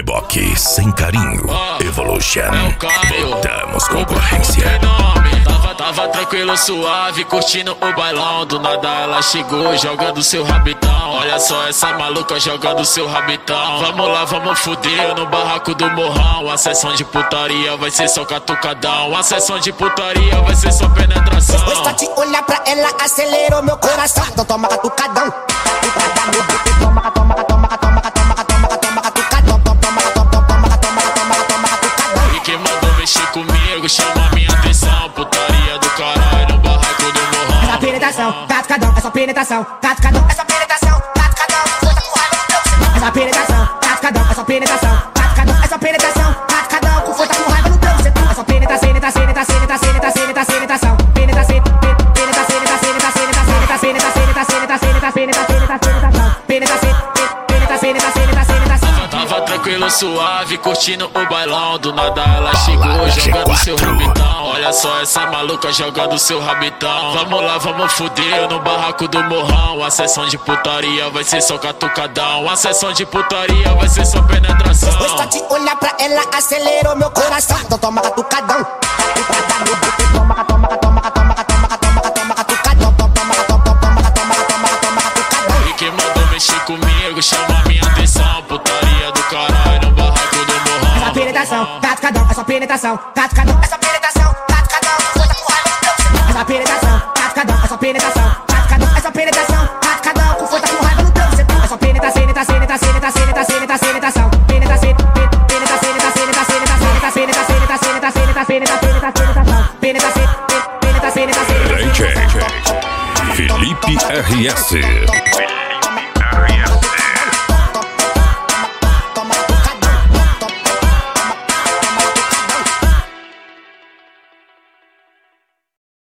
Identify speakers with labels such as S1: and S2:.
S1: Reboque sem carinho. Evolution. Voltamos concorrência.
S2: Tava tranquilo, suave, curtindo o bailão. Do nada ela chegou, jogando seu rabitão. Olha só essa maluca jogando seu rabitão. Vamos lá, vamos fuder no barraco do morrão. A sessão de putaria vai ser só catucadão. A sessão de putaria vai ser só penetração.
S3: Depois só de olhar pra ela acelerou meu coração. Então toma catucadão. Toma, toma, toma, toma, toma, toma, toma, toma, catucadão. Toma, toma, toma, toma, toma, toma, catucadão.
S2: E quem mandou mexer comigo chama minha atenção. Putaria do caralho no barraco do morrão.
S3: Essa penetração, catucadão, essa penetração, catucadão, essa penetração, catucadão, força com raiva no teu. Essa penetração, catucadão, essa penetração, catucadão, essa penetração, catucadão, com força com raiva no teu. Essa penetração, penetração,
S2: Tava tranquilo, suave, curtindo o bailão. Do nada ela chegou, jogando seu rabitão. Olha só essa maluca jogando seu rabitão. Vamos lá, vamos fuder no barraco do morrão. A sessão de putaria vai ser só catucadão. A sessão de putaria vai ser só penetração.
S3: Depois só de olhar pra ela acelerou meu coração. Então toma catucadão. Toma, toma, toma, toma, toma, toma, catucadão. Toma, toma, toma, toma, catucadão.
S2: E quem mandou mexer comigo chama minha atenção. Putaria do caralho no barraco do morrão.
S3: Essa penetração, catucadão, essa penetração, catucadão, essa penetração, catucadão, força com raiva no teu. Essa penetração, catucadão, essa penetração, catucadão, essa penetração, catucadão, com força com raiva no teu. Essa penetração,
S1: DJ Felipe RS.